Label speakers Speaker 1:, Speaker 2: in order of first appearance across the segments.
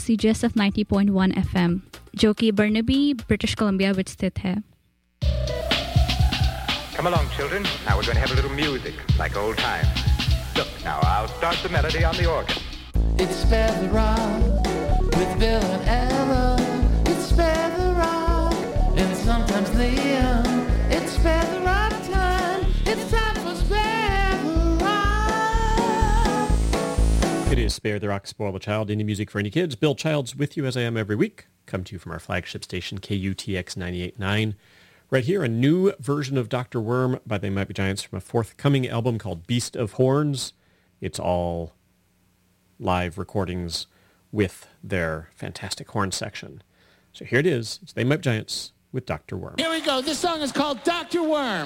Speaker 1: CGSF 90.1 FM, जो कि Burnaby, British Columbia ਵਿੱਚ ਸਥਿਤ ਹੈ।
Speaker 2: Come along, children. Now we're going to have a little music, like old times. Look, now I'll start the melody on the organ.
Speaker 3: It's Feather Rock with Bill and Ella. It's Feather Rock and sometimes Liam. It's Feather Rock time. It's time for Feather Rock.
Speaker 4: It is Spare the Rock, Spoil the Child, indie music for any kids. Bill Childs with you as I am every week. Come to you from our flagship station, KUTX 98.9. Right here, a new version of Dr. Worm by They Might Be Giants from a forthcoming album called Beast of Horns. It's all live recordings with their fantastic horn section. So here it is. It's They Might Be Giants with Dr. Worm.
Speaker 3: Here we go. This song is called Dr. Worm.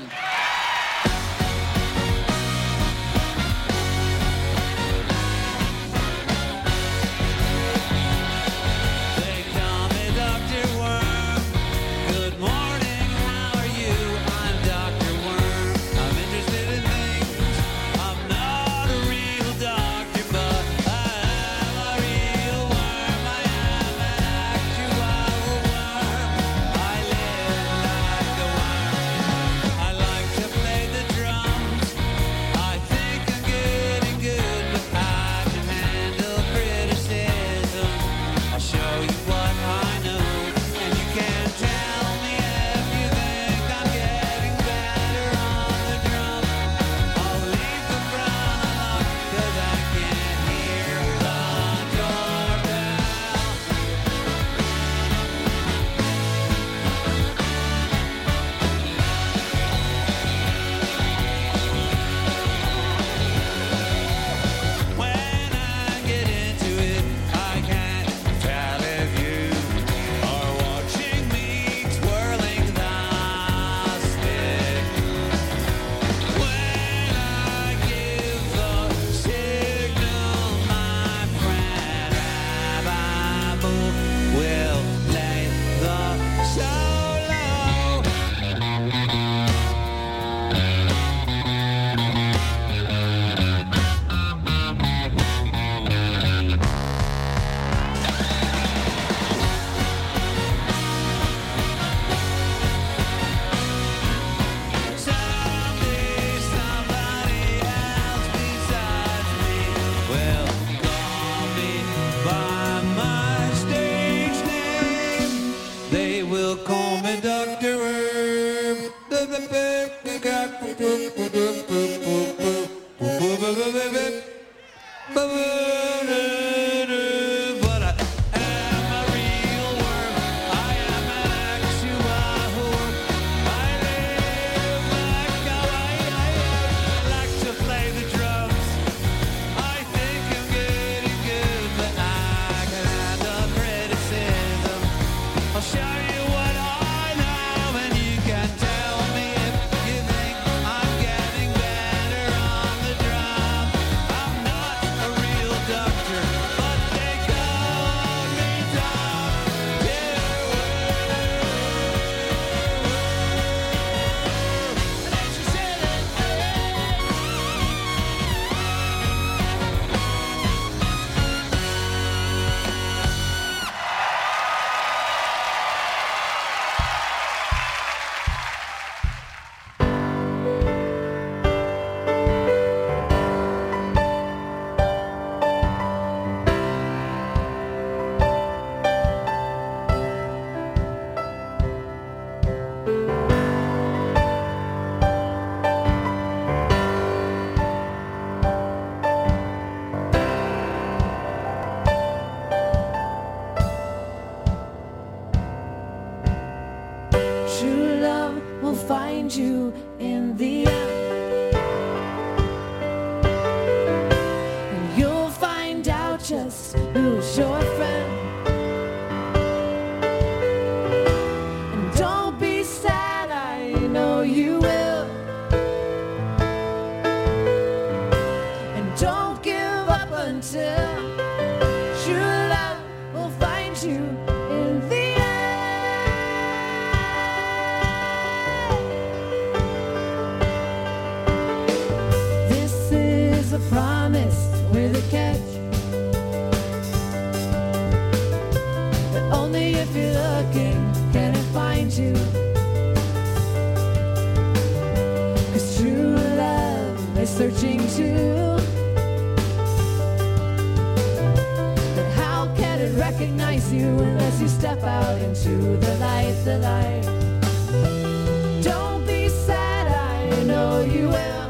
Speaker 3: recognize you unless you step out into the light, the light. Don't be sad, I know you will.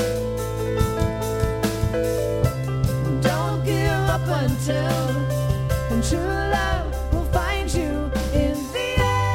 Speaker 3: Don't give up until true love will find you in the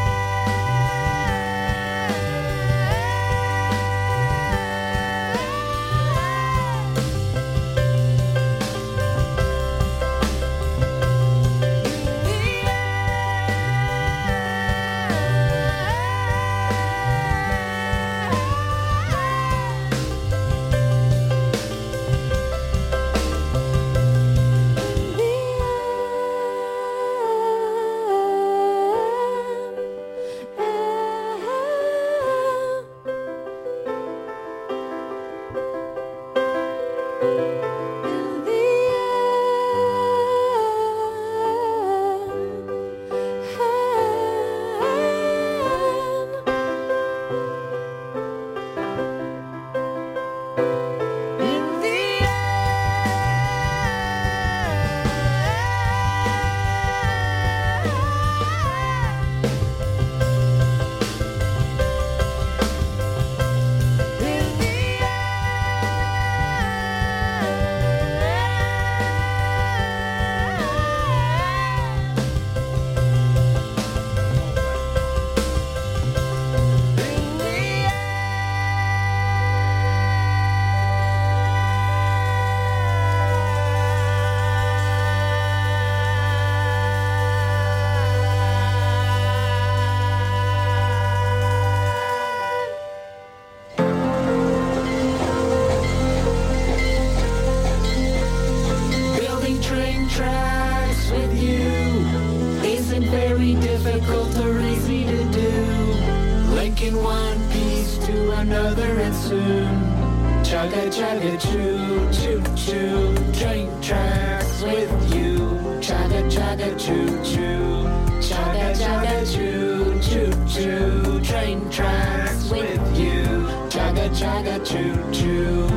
Speaker 5: Chugga chugga choo choo choo, train tracks with you. Chugga chugga choo choo, chugga chugga choo choo choo, train tracks with you. Chugga chugga choo choo.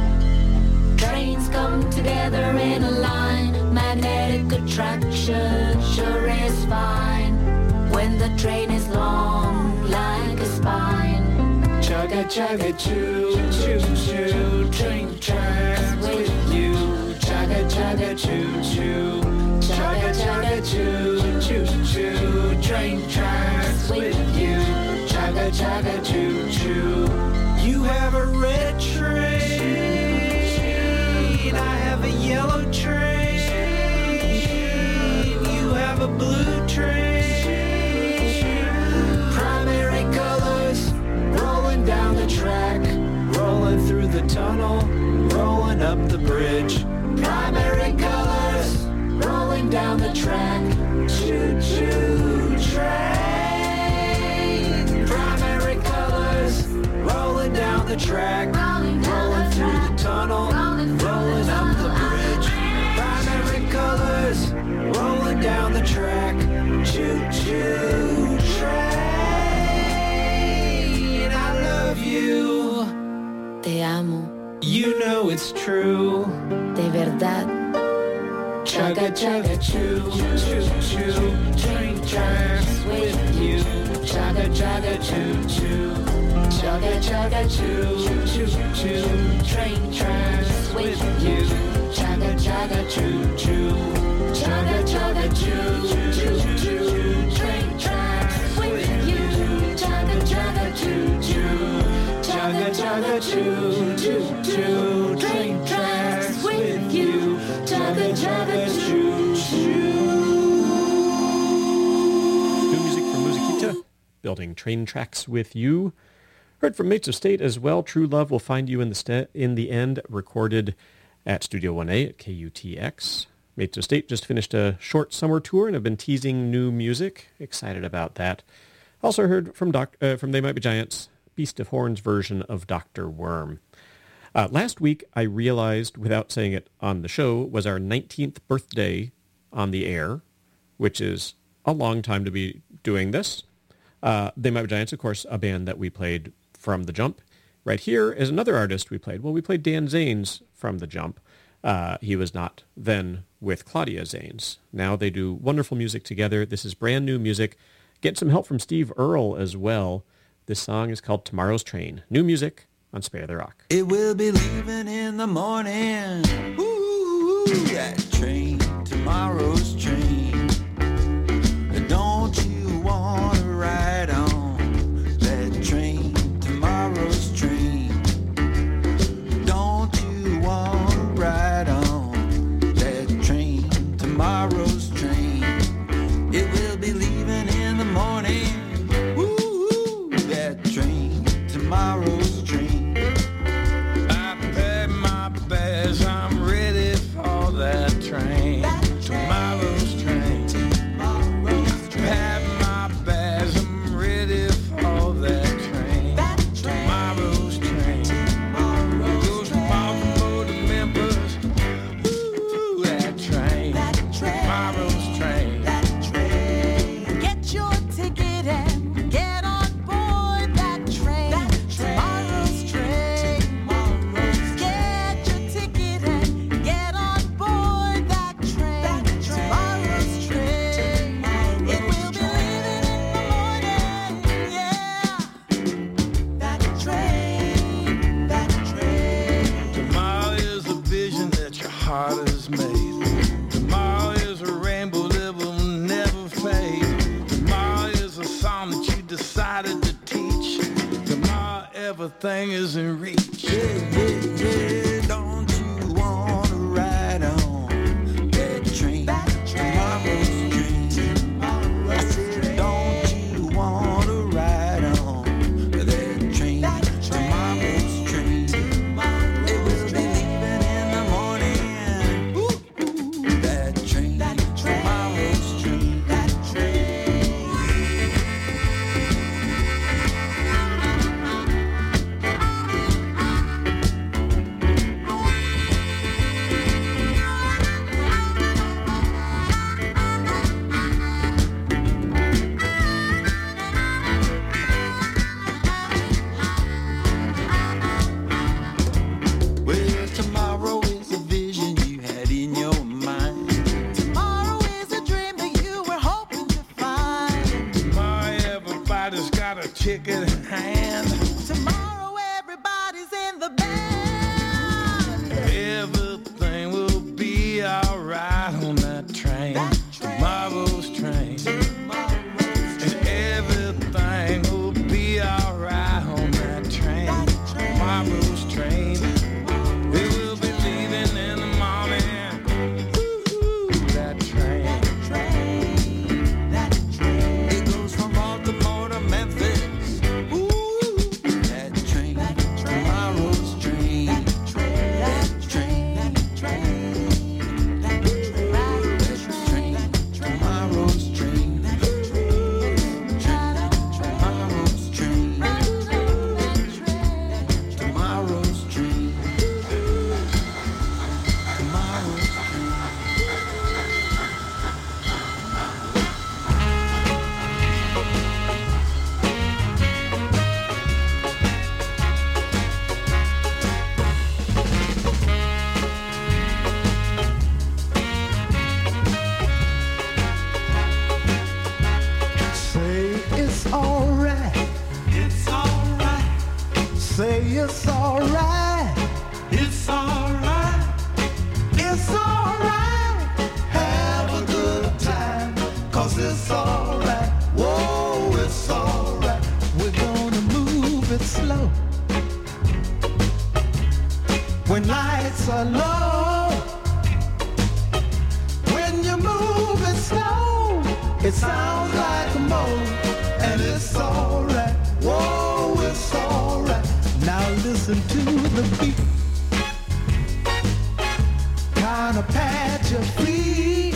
Speaker 6: Trains come together in a line, magnetic attraction sure is fine. When the train is long like a spine.
Speaker 5: Chugga chugga choo choo choo, train tracks with you. Chugga chugga choo choo, chugga chugga choo choo choo, train tracks with you. Chugga chugga choo choo. You have a red train, I have a yellow train. You have a blue train. Primary colors rolling down the track, rolling through the tunnel, rolling up the bridge. Primary colors rolling down the track, choo-choo train. Primary colors rolling down the track, rolling through the tunnel, rolling up the bridge. Primary colors rolling down the track, choo-choo train. I love you.
Speaker 6: Te amo.
Speaker 5: You know it's true.
Speaker 6: De verdad.
Speaker 5: Chugga chugga choo choo choo, train tracks with you. Chugga chugga choo choo, chugga chugga choo choo choo, train tracks with you. Chugga chugga choo choo, chugga chugga choo choo choo, train tracks with you. Chugga chugga choo choo, chugga chugga choo choo choo, train tracks with you. Chugga chugga choo choo.
Speaker 4: New music from Musiquita, building train tracks with you. Heard from Mates of State as well. True Love Will Find You in the End, recorded at Studio 1A at KUTX. Mates of State just finished a short summer tour and have been teasing new music. Excited about that. Also heard from They Might Be Giants, Beast of Horns version of Dr. Worm. Last week, I realized, without saying it on the show, was our 19th birthday on the air, which is a long time to be doing this. They Might Be Giants, of course, a band that we played from the jump. Right here is another artist we played. Well, we played Dan Zanes from the jump. He was not then with Claudia Zanes. Now they do wonderful music together. This is brand new music. Get some help from Steve Earle as well. This song is called Tomorrow's Train. New music on Spare the Rock.
Speaker 7: It will be leaving in the morning. Ooh, that train, tomorrow's train. Don't you want to ride on that train, tomorrow's train? Don't you want to ride on that train, tomorrow's train? It will be leaving in the morning. Ooh, that train, tomorrow's train. I pack my bags, I'm ready for that train, tomorrow's train. Pack my bags, I'm ready for that train, tomorrow's train. Goes from Baltimore to Memphis. Ooh, that train, tomorrow's train.
Speaker 8: Get your ticket and get on board that train. Tomorrow's train. Get your ticket and get on board that train. Tomorrow's train. It will be leaving in the morning. Yeah. That train. That train.
Speaker 7: Tomorrow is a vision that your heart has made. Tomorrow is a rainbow that will never fade. Tomorrow is a song that you decided to teach. Tomorrow everything is in reach. Yeah, yeah, yeah. Don't you want to ride on that train, tomorrow's train? I said, don't you want to ride on that train, tomorrow's train? It will be leaving in the morning. Ooh, that train, tomorrow's train. Well, tomorrow is a vision you had in your mind.
Speaker 8: Tomorrow is a dream that you were hoping to find.
Speaker 7: Tomorrow everybody's got a ticket in hand.
Speaker 8: Tomorrow everybody's in the band.
Speaker 7: Everything will be alright on that train, tomorrow's train. And everything will be alright on that train, tomorrow's train. It will be leaving in the morning. Ooh, that train. It goes from Baltimore to Memphis. Ooh, that train, tomorrow's train. That train, that train, tomorrow's train. Tomorrow's train. Tomorrow's train. Tomorrow's train.
Speaker 3: Say it's alright.
Speaker 7: It's alright.
Speaker 3: Say it's alright.
Speaker 7: It's alright.
Speaker 3: It's alright. Have a good time. 'Cause it's alright. Whoa, it's alright. We're gonna move it slow. When lights are low. When you move it slow, it sounds like a mo. And it's alright. Whoa, it's alright. Now listen to the beat. Kinda pat your feet.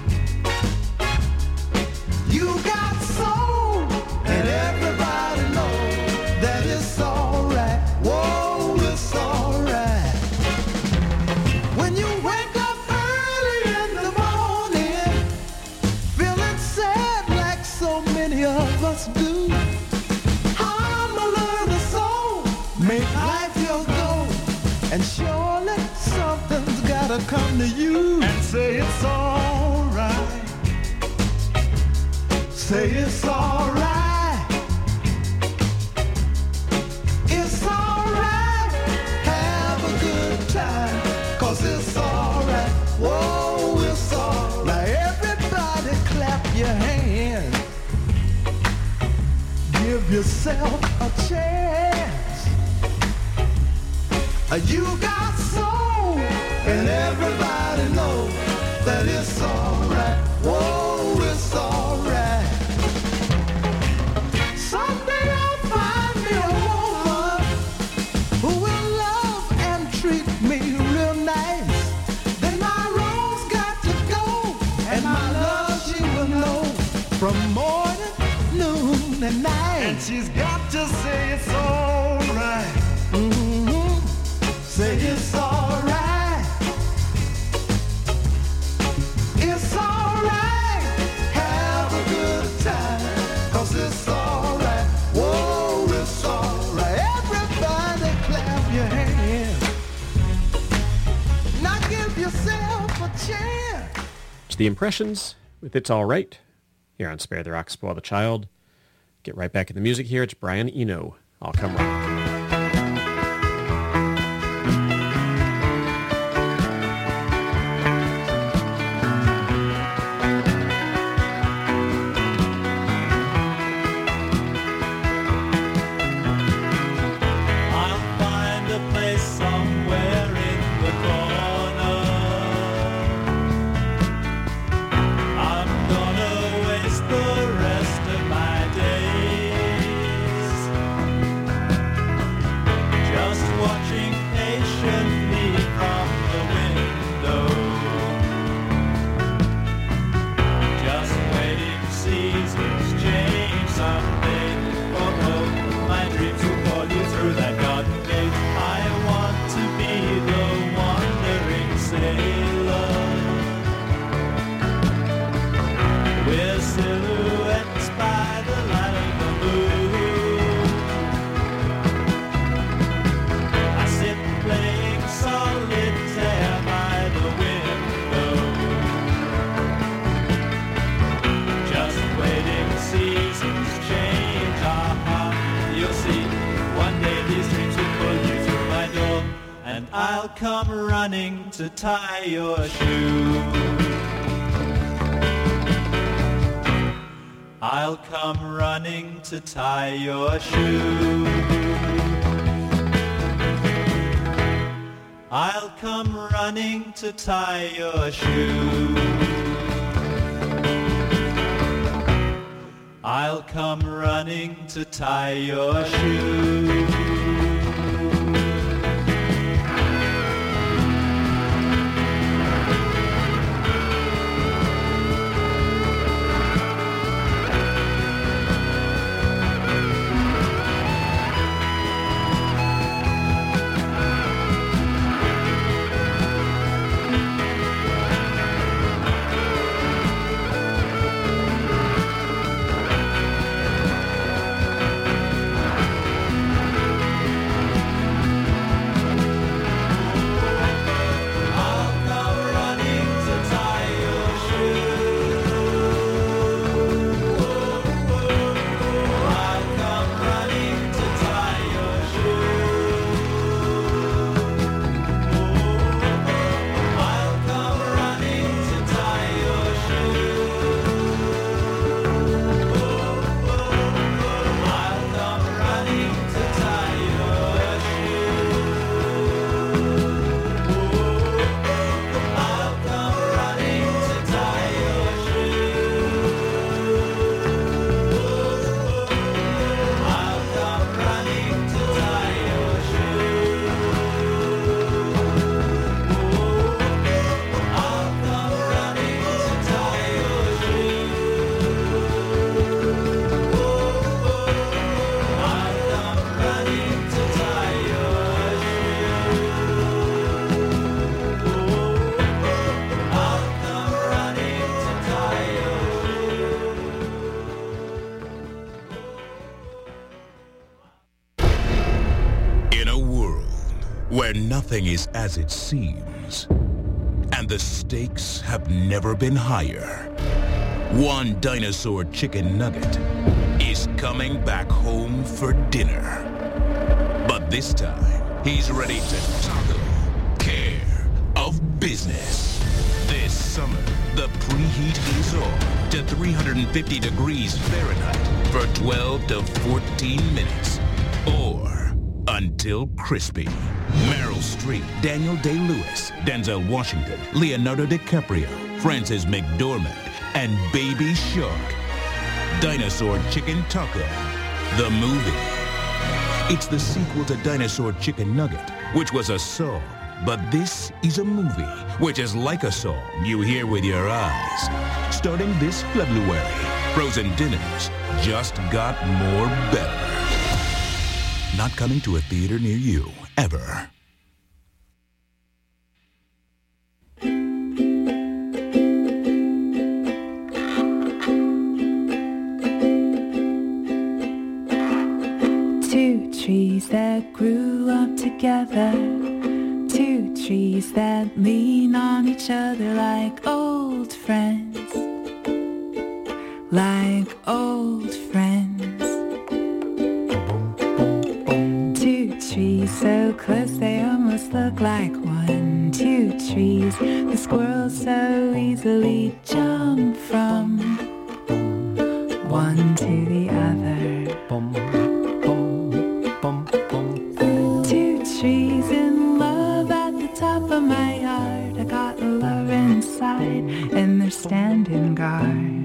Speaker 3: You got soul, and everybody knows that it's alright. Whoa, it's alright. When you wake up early in the morning, feeling sad like so many of us do, I'm a learner soul, make life your goal, and surely something's gotta gotta come to you and say it's alright. Say it's alright. It's alright. Have a good time, 'cause it's alright. Whoa, it's alright. Now everybody clap your hands. Give yourself a chance. You got soul, and everybody knows that it's alright. Whoa, it's alright. Someday I'll find me a woman who will love and treat me real nice. Then my road's got to go, and my love she will know from morning, noon, and night. And she's got to say it's alright. Say it's alright. It's alright. Have a good time, 'cause it's alright. Whoa, it's alright. Everybody clap your hands. Now give yourself a chance.
Speaker 4: It's The Impressions with It's All Right here on Spare the Rock, Spoil the Child. Get right back in the music here. It's Brian Eno. I'll Come Running.
Speaker 9: I'll come running to tie your shoe. I'll come running to tie your shoe. I'll come running to tie your shoe. I'll come running to tie your shoe.
Speaker 10: Where nothing is as it seems, and the stakes have never been higher. One dinosaur chicken nugget is coming back home for dinner. But this time, he's ready to tackle care of business. This summer, the preheat is on to 350 degrees Fahrenheit for 12 to 14 minutes. Or until crispy. Meryl Streep, Daniel Day-Lewis, Denzel Washington, Leonardo DiCaprio, Frances McDormand, and Baby Shark. Dinosaur Chicken Taco, the movie. It's the sequel to Dinosaur Chicken Nugget, which was a song. But this is a movie, which is like a song you hear with your eyes. Starting this February, Frozen Dinners just got more better. Not coming to a theater near you, ever.
Speaker 11: Two trees that grew up together. Two trees that lean on each other like old friends. Like old friends. Two trees so close they almost look like one. Two trees the squirrels so easily jump from one to the other. Two trees in love at the top of my yard. I got love inside and they're standing guard.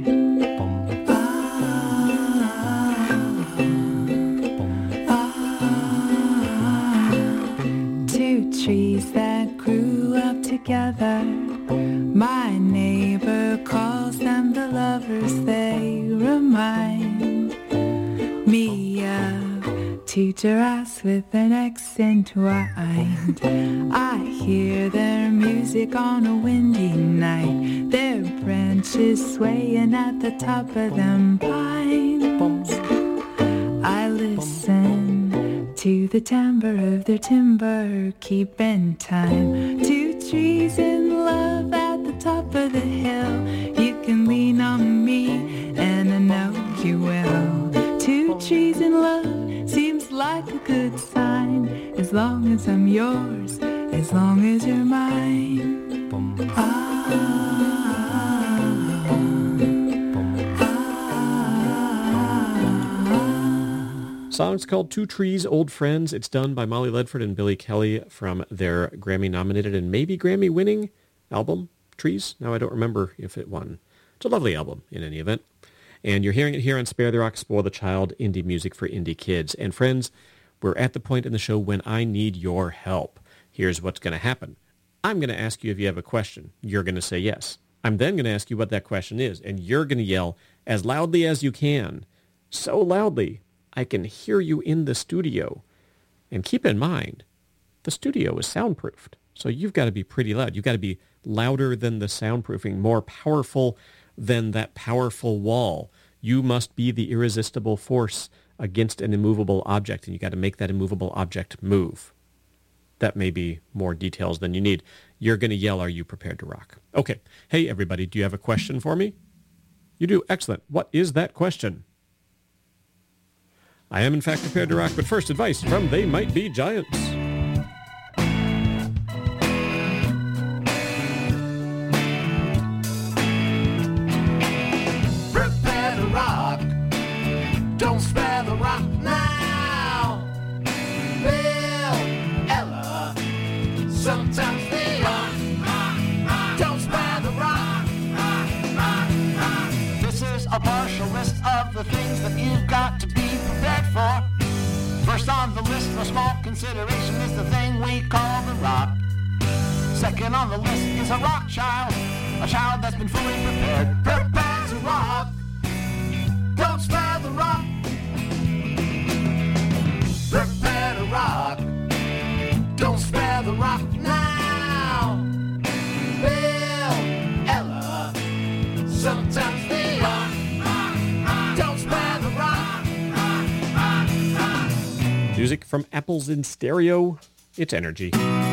Speaker 11: Two trees that grew up together. My neighbor calls them the lovers. They remind me of two giraffes with their necks entwined. I hear their music on a windy night. Their branches swaying at the top of them pines. I listen to the timbre of their timber, keeping time. Two trees in love at the top of the hill. You can lean on me, and I know you will. Two trees in love seems like a good sign. As long as I'm yours, as long as you're mine.
Speaker 4: Song's called Two Trees, Old Friends. It's done by Molly Ledford and Billy Kelly from their Grammy-nominated and maybe Grammy-winning album, Trees. Now I don't remember if it won. It's a lovely album in any event. And you're hearing it here on Spare the Rock, Spoil the Child, indie music for indie kids. And friends, we're at the point in the show when I need your help. Here's what's going to happen. I'm going to ask you if you have a question. You're going to say yes. I'm then going to ask you what that question is, and you're going to yell as loudly as you can. So loudly, I can hear you in the studio. And keep in mind, the studio is soundproofed. So you've got to be pretty loud. You've got to be louder than the soundproofing, more powerful than that powerful wall. You must be the irresistible force against an immovable object, and you got to make that immovable object move. That may be more details than you need. You're going to yell, "Are you prepared to rock?" Okay. Hey, everybody, do you have a question for me? You do. Excellent. What is that question? I am, in fact, prepared to rock, but first, advice from They Might Be Giants.
Speaker 5: Prepare to rock. Don't spare the rock now. Bill, Ella, sometimes they are. Don't spare the rock. This is a partial list of the things that you've got to be prepared for. First on the list for small consideration is the thing we call the rock. Second on the list is a rock child, a child that's been fully prepared. Prepare to rock. Don't spare the rock. Prepare to rock. Don't spare the rock now. Bill, Ella, sometimes they are. Don't spare the rock.
Speaker 4: Music from Apples in Stereo. It's energy.